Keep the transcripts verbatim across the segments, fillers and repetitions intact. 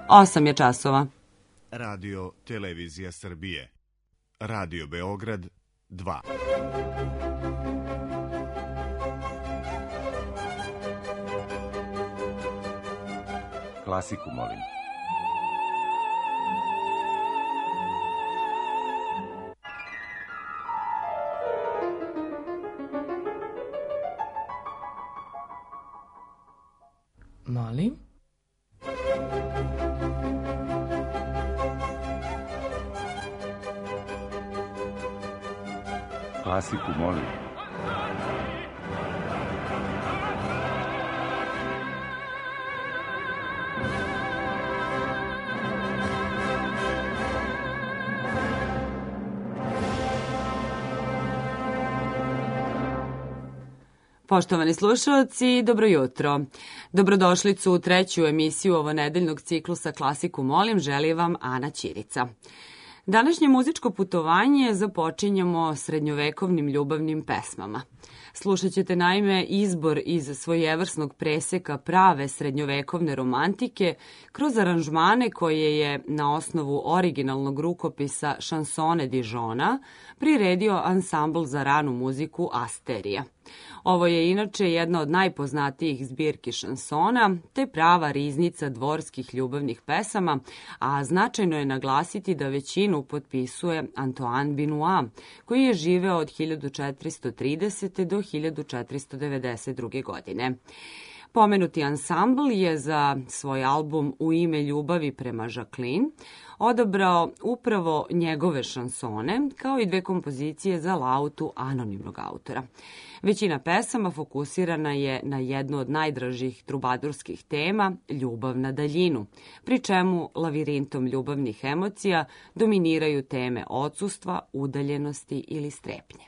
osam je časova. Radio Televizija Srbije. Radio Beograd dva. Klasiku, molim. Molim? Klasiku, molim. Poštovani slušalci, dobro jutro. Dobrodošlicu u treću emisiju ovonedeljnog ciklusa Klasiku molim, želi vam Ana Ćirica. Današnje muzičko putovanje započinjemo srednjovekovnim ljubavnim pesmama. Slušat ćete naime izbor iz svojevrsnog preseka prave srednjovekovne romantike kroz aranžmane koje je na osnovu originalnog rukopisa Šansone Dijona priredio ansambl za ranu muziku Asterija. Ovo je inače jedna od najpoznatijih zbirki šansona, te prava riznica dvorskih ljubavnih pesama, a značajno je naglasiti da većinu potpisuje Antoine Benoit, koji je živeo od hiljadu četiristo tridesete do hiljadu četiristo devedeset druge. godine. Pomenuti ansambl je za svoj album U ime ljubavi prema Jacqueline odabrao upravo njegove šansone, kao i dve kompozicije za lautu anonimnog autora. Većina pesama fokusirana je na jednu od najdražih trubadurskih tema, ljubav na daljinu, pri čemu lavirintom ljubavnih emocija dominiraju teme odsustva, udaljenosti ili strepnje.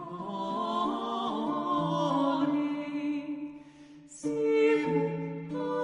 See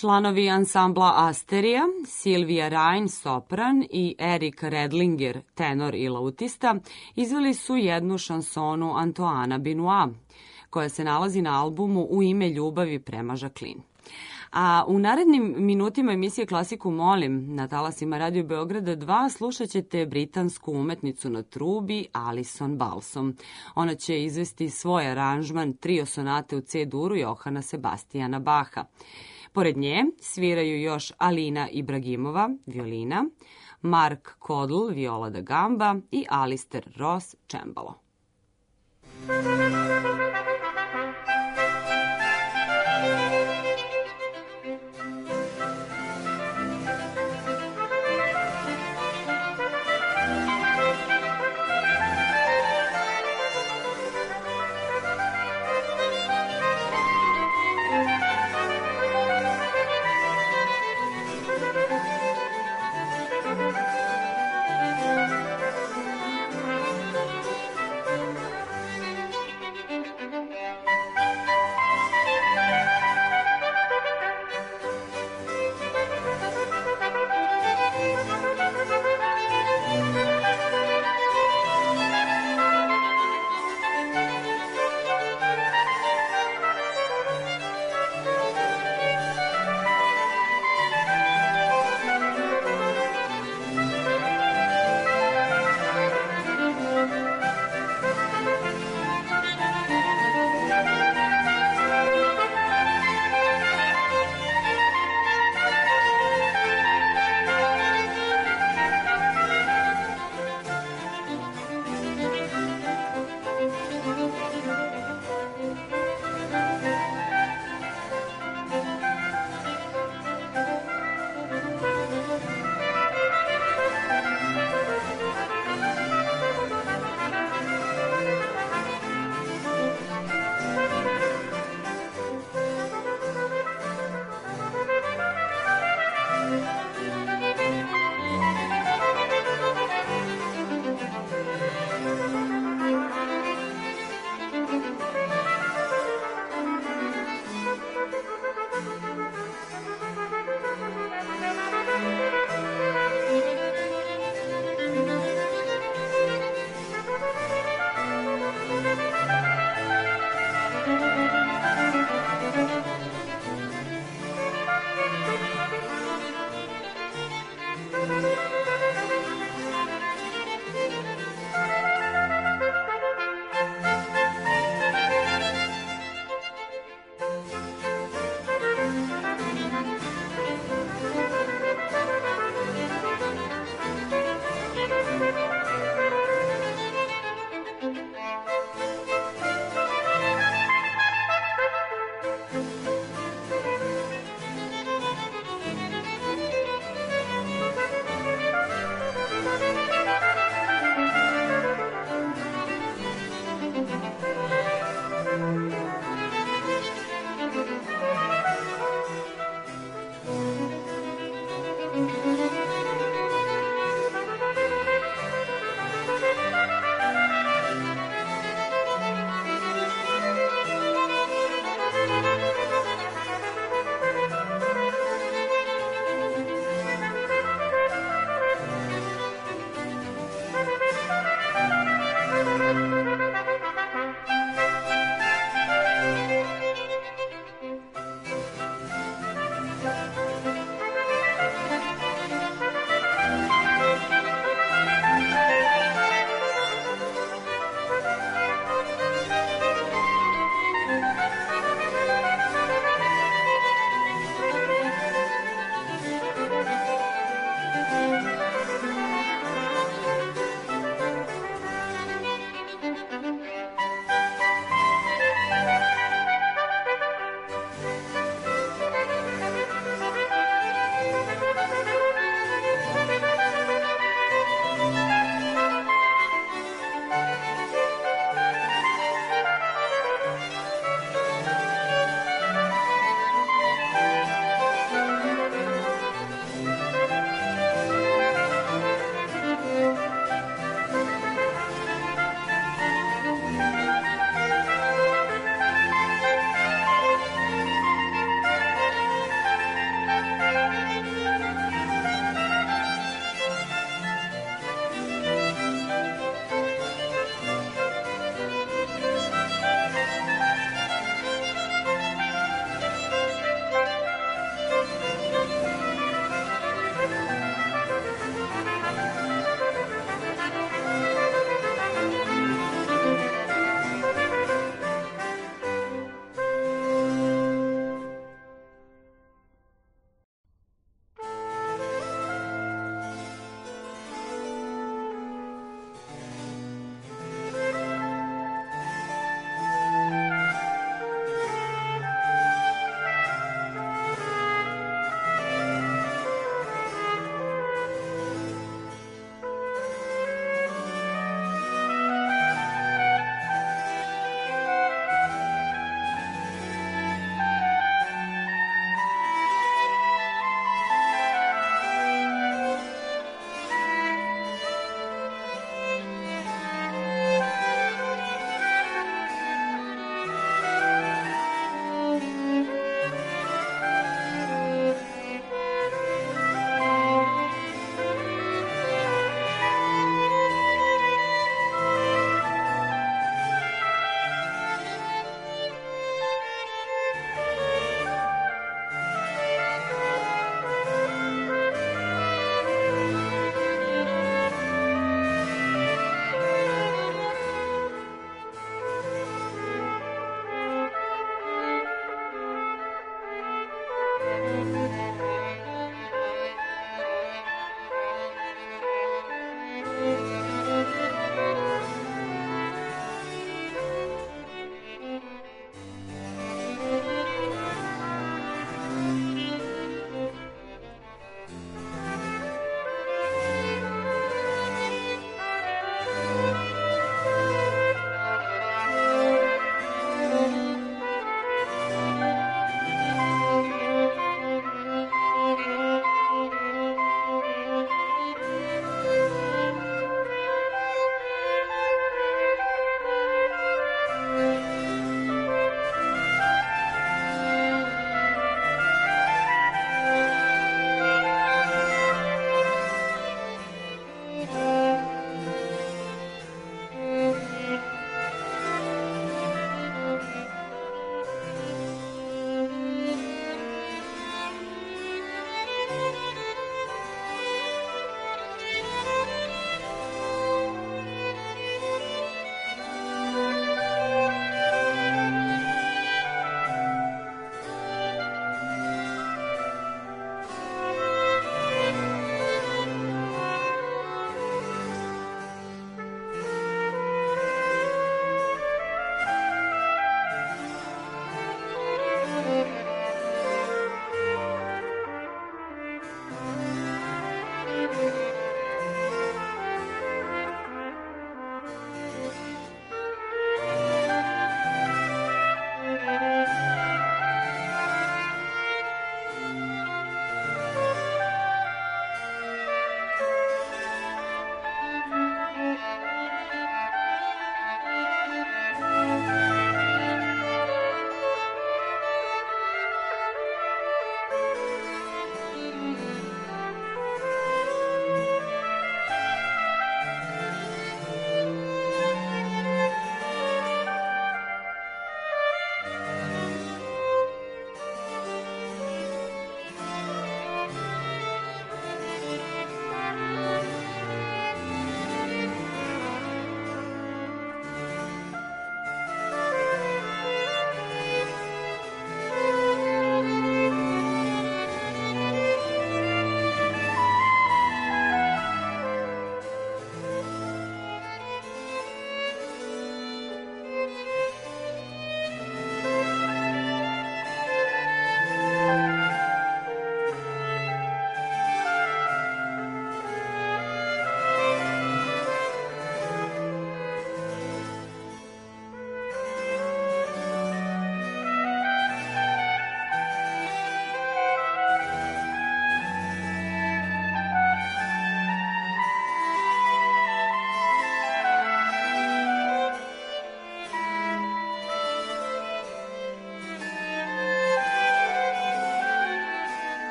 članovi ansambla Asterija, Silvija Rajn, sopran i Erik Redlinger, tenor i lautista, izveli su jednu šansonu Antoana Benoit, koja se nalazi na albumu U ime ljubavi prema Jacqueline. A u narednim minutima emisije Klasiku molim na talasima Radio Beograda dva slušat ćete britansku umetnicu na trubi Alison Balsom. Ona će izvesti svoj aranžman trio sonate u C-duru Johana Sebastijana Baha. Pored nje sviraju još Alina Ibragimova, violina, Mark Kodl, viola da gamba i Alistair Ross, čembalo. Thank you.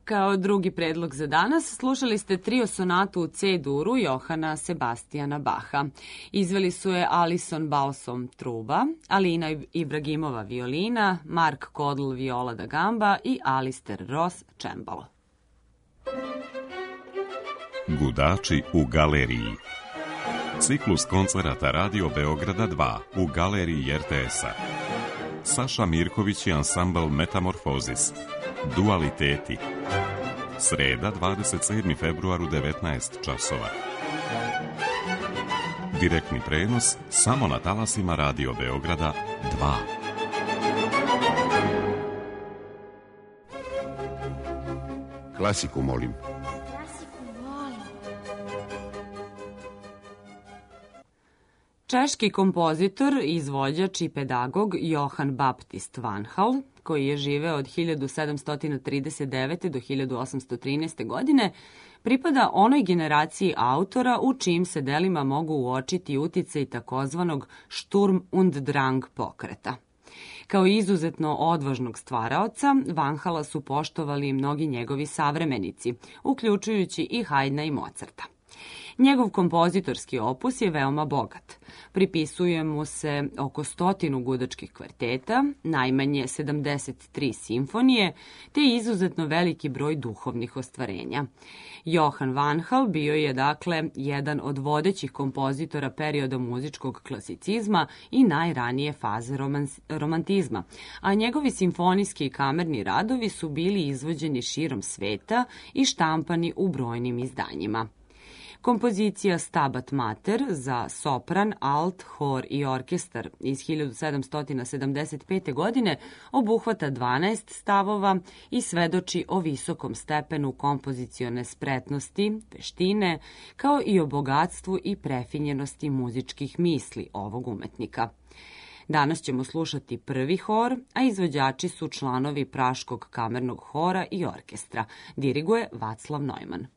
Kao drugi predlog za danas slušali ste trio sonatu u C-duru Johana Sebastijana Baha. Izveli su je Alison Balsom truba, Alina Ibragimova violina, Mark Kodl viola da gamba i Alister Ross čembalo. Gudači u galeriji. Ciklus koncerata Radio Beograda dva u galeriji er te es-a. Saša Mirković i ansambl Metamorfozis. Dualiteti. Sreda, dvadeset sedmog februara u devetnaest časova. Direktni prenos samo na talasima Radio Beograda dva. Klasiku molim. Češki kompozitor, izvođač i pedagog Johann Baptist van Hal, koji je živeo od hiljadu sedamsto trideset devete. do hiljadu osamsto trinaeste. godine, pripada onoj generaciji autora u čijim se delima mogu uočiti uticaj takozvanog Sturm und Drang pokreta. Kao izuzetno odvažnog stvaraoca, Van Hala su poštovali mnogi njegovi savremenici, uključujući i Haydna i Mozarta. Njegov kompozitorski opus je veoma bogat. Pripisuje mu se oko stotinu gudačkih kvarteta, najmanje sedamdeset tri simfonije, te izuzetno veliki broj duhovnih ostvarenja. Johann van Hal bio je, dakle, jedan od vodećih kompozitora perioda muzičkog klasicizma i najranije faze romantizma, a njegovi simfonijski i kamerni radovi su bili izvođeni širom sveta i štampani u brojnim izdanjima. Kompozicija Stabat Mater za sopran, alt, hor i orkestar iz hiljadu sedamsto sedamdeset pete. godine obuhvata dvanaest stavova i svedoči o visokom stepenu kompozicione spretnosti, veštine, kao i o bogatstvu i prefinjenosti muzičkih misli ovog umetnika. Danas ćemo slušati prvi hor, a izvođači su članovi Praškog kamernog hora i orkestra. Diriguje Vaclav Neumann.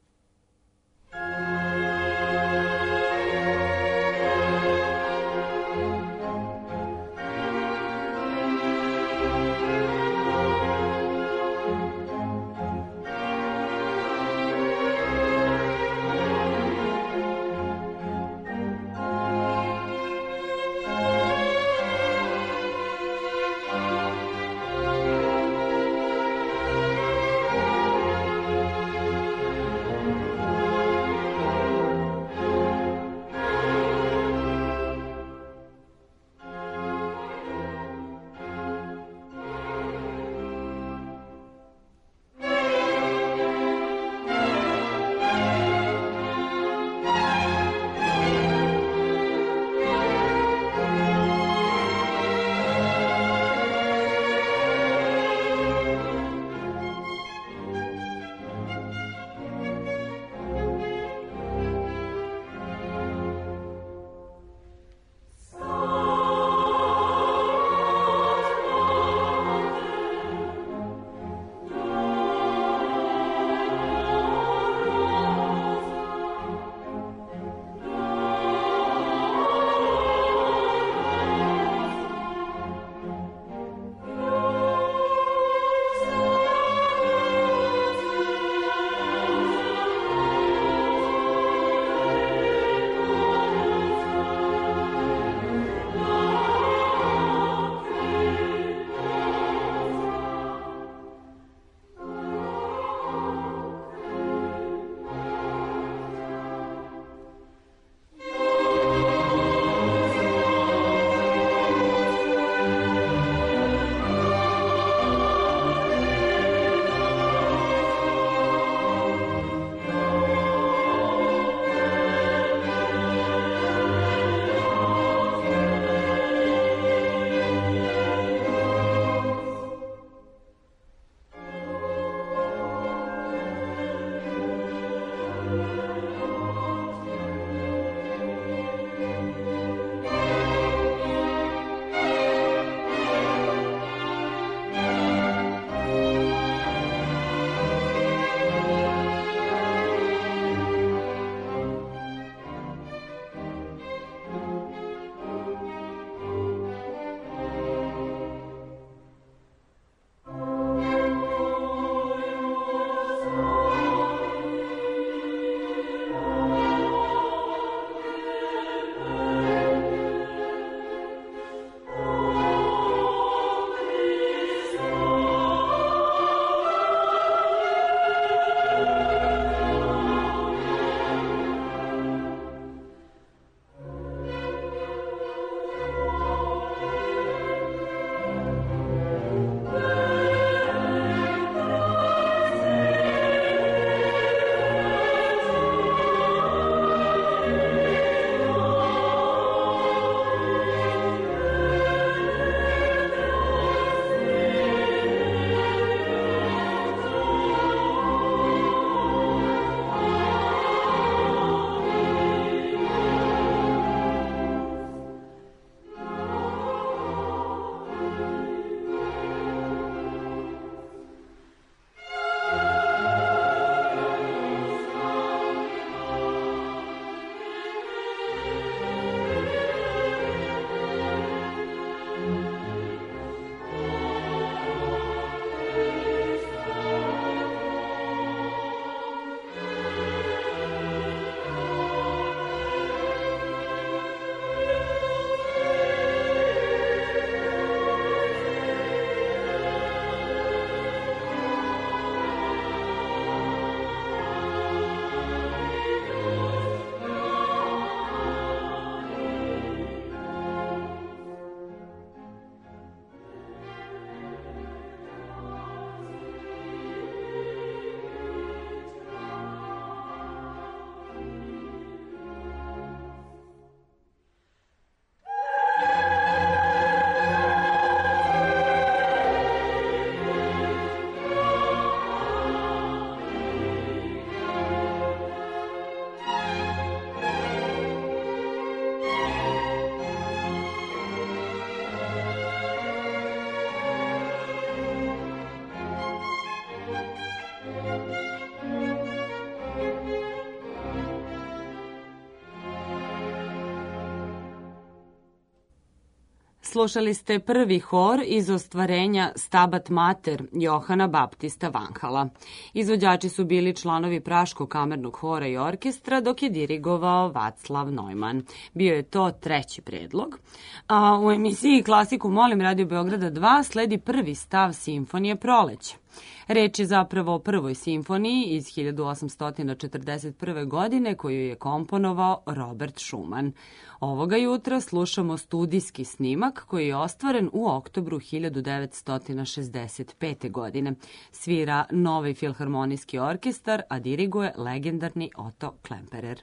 Slušali ste prvi hor iz ostvarenja Stabat Mater Johana Baptista Vanhala. Izvođači su bili članovi Praškog kamernog hora i orkestra, dok je dirigovao Vaclav Neumann. Bio je to treći predlog. A u emisiji Klasiku molim Radio Beograda dva sledi prvi stav simfonije Proleće. Reč je zapravo o prvoj simfoniji iz hiljadu osamsto četrdeset prve. godine koju je komponovao Robert Schumann. Ovoga jutra slušamo studijski snimak koji je ostvaren u oktobru hiljadu devetsto šezdeset pete. godine. Svira Novi filharmonijski orkestar, a diriguje legendarni Otto Klemperer.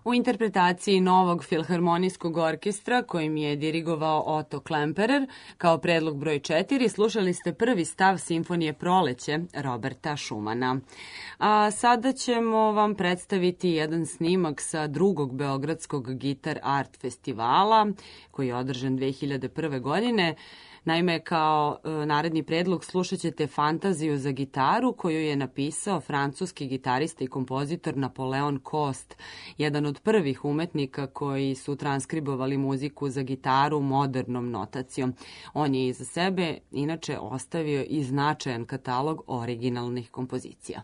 U interpretaciji novog filharmonijskog orkestra kojim je dirigovao Otto Klemperer, kao predlog broj četiri, slušali ste prvi stav simfonije Proleće Roberta Schumana. A sada ćemo vam predstaviti jedan snimak sa drugog Beogradskog Gitar Art festivala koji je održan dve hiljade prve. godine. Naime, kao e, naredni predlog slušat ćete Fantaziju za gitaru koju je napisao francuski gitarista i kompozitor Napoleon Cost, jedan od prvih umetnika koji su transkribovali muziku za gitaru modernom notacijom. On je iza sebe inače ostavio i značajan katalog originalnih kompozicija.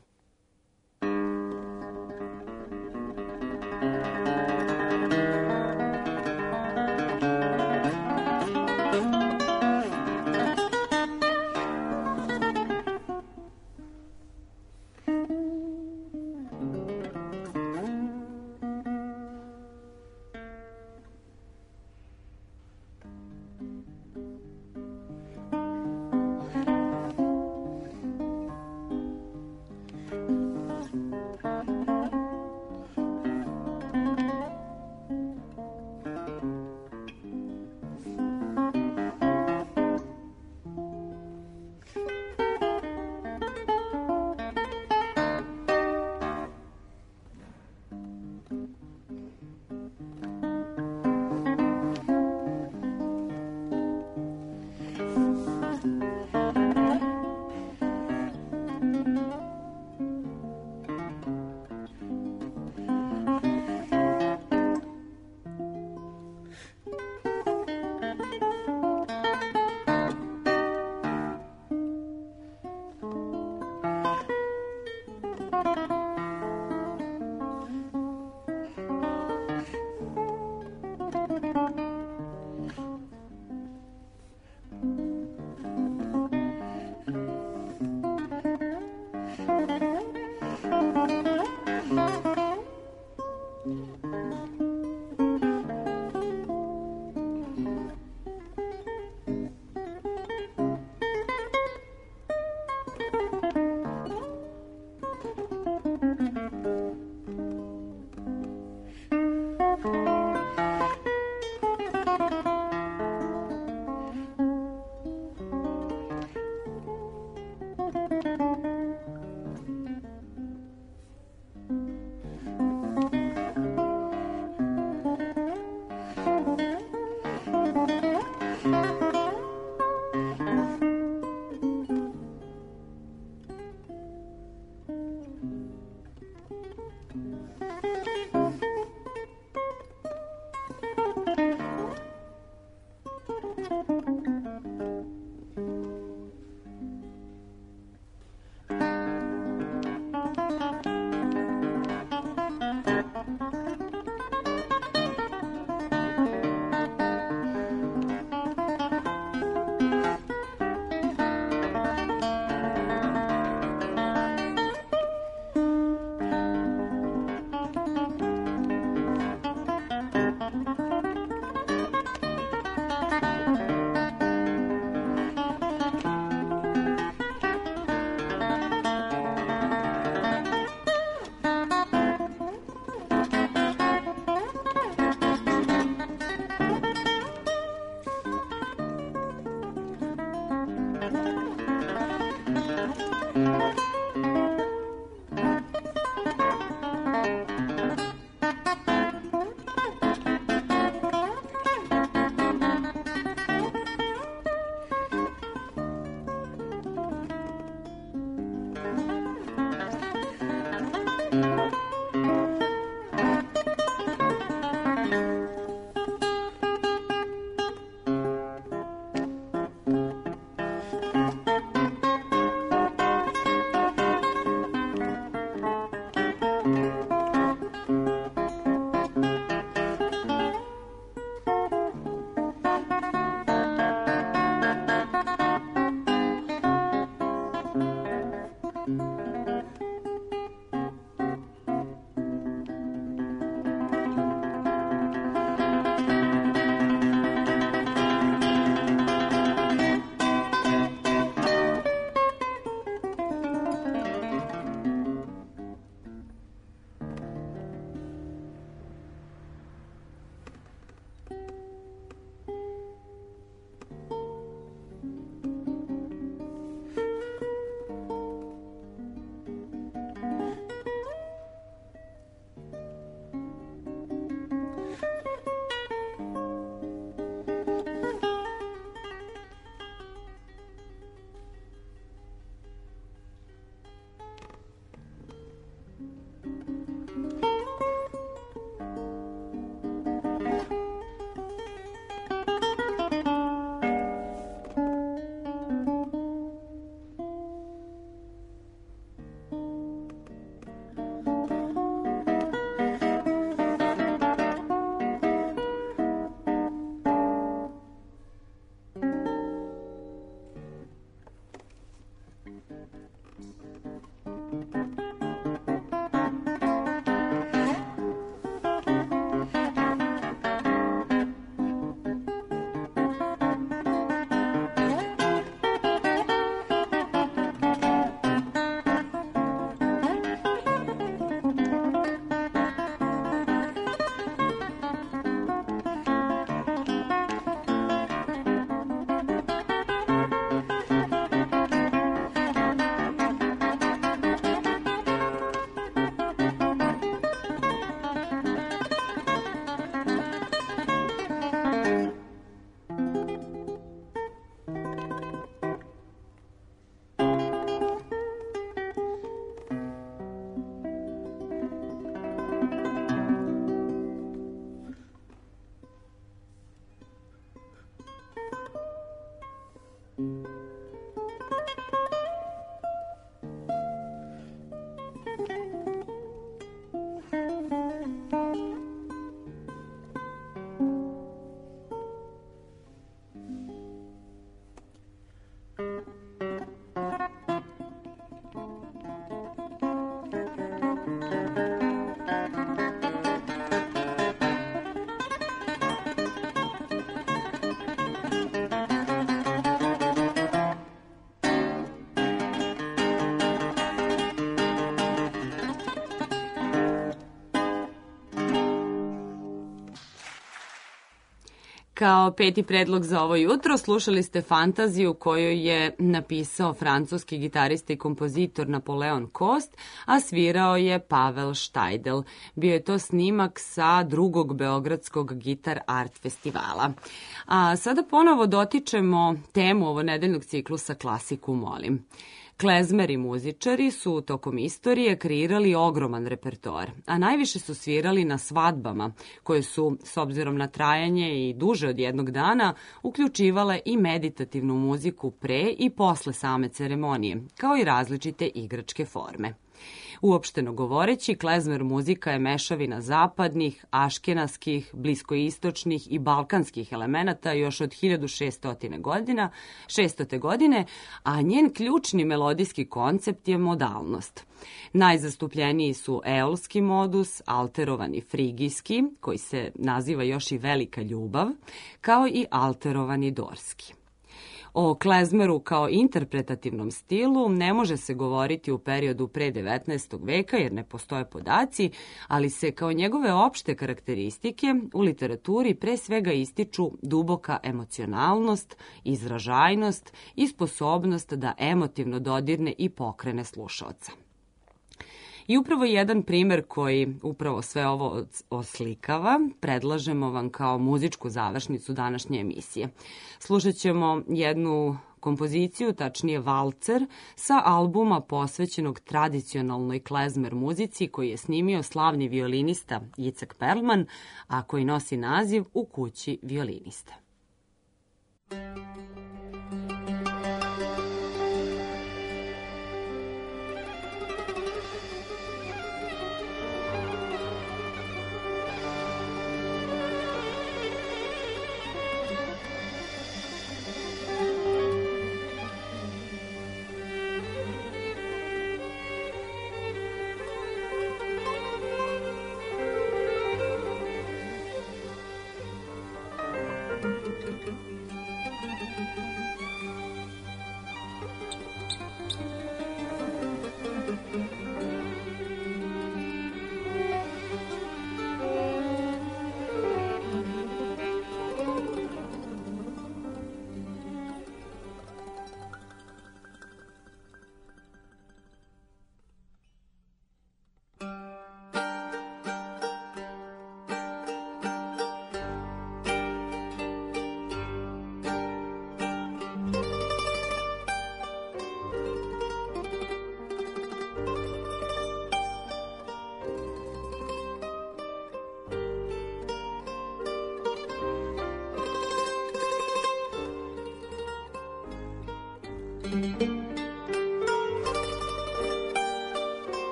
Kao peti predlog za ovo jutro slušali ste fantaziju koju je napisao francuski gitarista i kompozitor Napoleon Kost, a svirao je Pavel Štajdel. Bio je to snimak sa drugog Beogradskog Gitar Art festivala. A sada ponovo dotičemo temu ovo nedeljnog ciklusa Klasiku molim. Klezmer i muzičari su tokom istorije kreirali ogroman repertoar, a najviše su svirali na svadbama, koje su, s obzirom na trajanje i duže od jednog dana, uključivale i meditativnu muziku pre i posle same ceremonije, kao i različite igračke forme. Uopšteno govoreći, klezmer muzika je mešavina zapadnih, aškenaskih, bliskoistočnih i balkanskih elemenata još od hiljadu šeststotine godina, šeststote godine, a njen ključni melodijski koncept je modalnost. Najzastupljeniji su eolski modus, alterovani frigijski, koji se naziva još i velika ljubav, kao i alterovani dorski. O klezmeru kao interpretativnom stilu ne može se govoriti u periodu pre devetnaestog veka jer ne postoje podaci, ali se kao njegove opšte karakteristike u literaturi pre svega ističu duboka emocionalnost, izražajnost i sposobnost da emotivno dodirne i pokrene slušaoca. I upravo jedan primer koji upravo sve ovo oslikava, predlažemo vam kao muzičku završnicu današnje emisije. Slušat ćemo jednu kompoziciju, tačnije valcer, sa albuma posvećenog tradicionalnoj klezmer muzici koji je snimio slavni violinista Jicek Perlman, a koji nosi naziv U kući violiniste.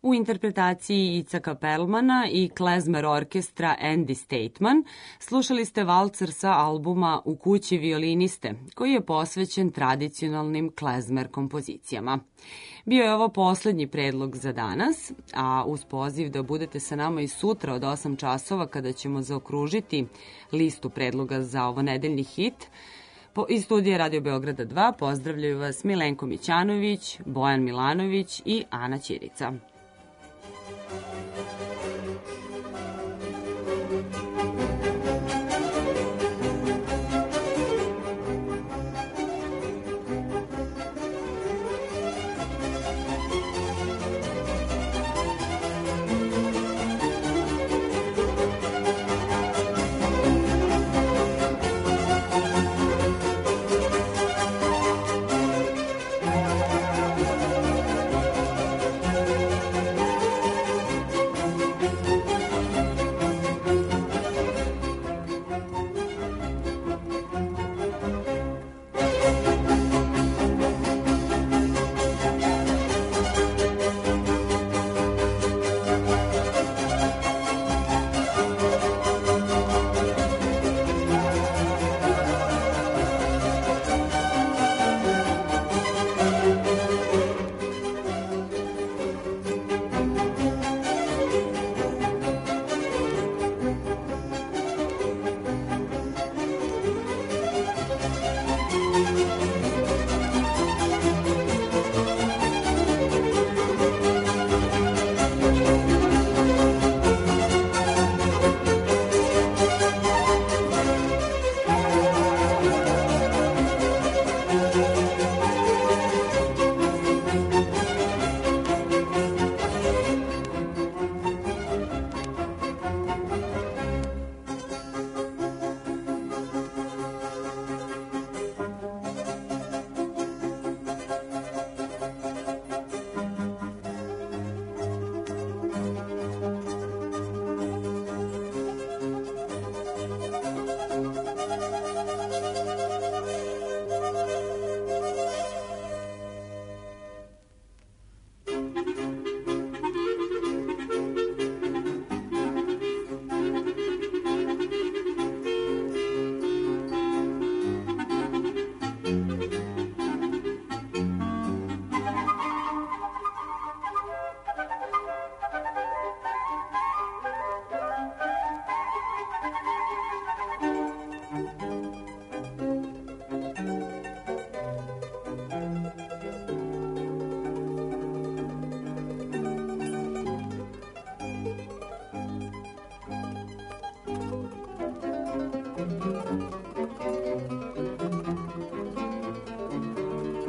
U interpretaciji Icaka Perlmana i klezmer orkestra Andy Stateman slušali ste valcer sa albuma U kući violiniste, koji je posvećen tradicionalnim klezmer kompozicijama. Bio je ovo poslednji predlog za danas, a uz poziv da budete sa nama i sutra od osam časova kada ćemo zaokružiti listu predloga za ovo nedeljni hit, iz studija Radio Beograda dva pozdravljaju vas Milenko Mićanović, Bojan Milanović i Ana Ćirica.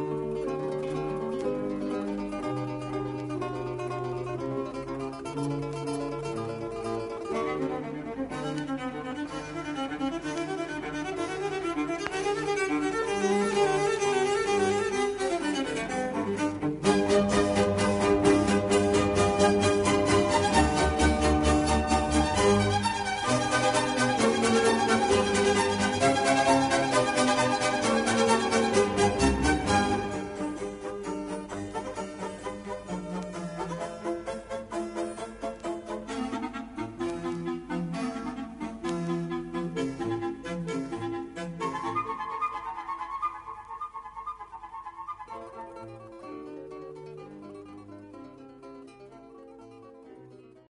Thank you.